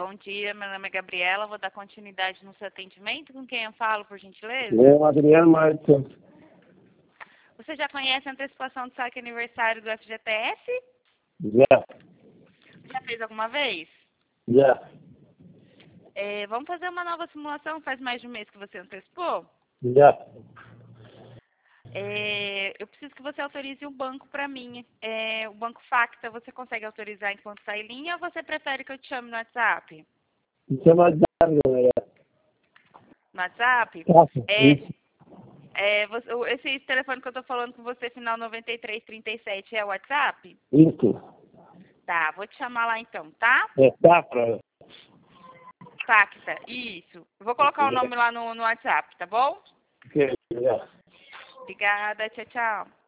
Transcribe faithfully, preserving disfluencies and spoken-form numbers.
bom dia. Meu nome é Gabriela. Vou dar continuidade no seu atendimento. Com quem eu falo, por gentileza? Eu, Adriano Martins. Você já conhece a antecipação do saque aniversário do F G T S? Já, Já fez alguma vez? já, É, vamos fazer uma nova simulação. Faz mais de um mês que você antecipou? já. É, eu preciso que você autorize o banco para mim. É, o banco Facta, você consegue autorizar enquanto está em linha ou você prefere que eu te chame no WhatsApp? Me chama de galera. No WhatsApp? Faça É, isso. é, você, o- esse telefone que eu estou falando com você, final noventa e três trinta e sete, é o WhatsApp? Isso. Tá, vou te chamar lá então, tá? É safra. Facta, isso. Eu vou colocar o nome lá no, no WhatsApp, tá bom? Que, já. Obrigada, tchau, tchau.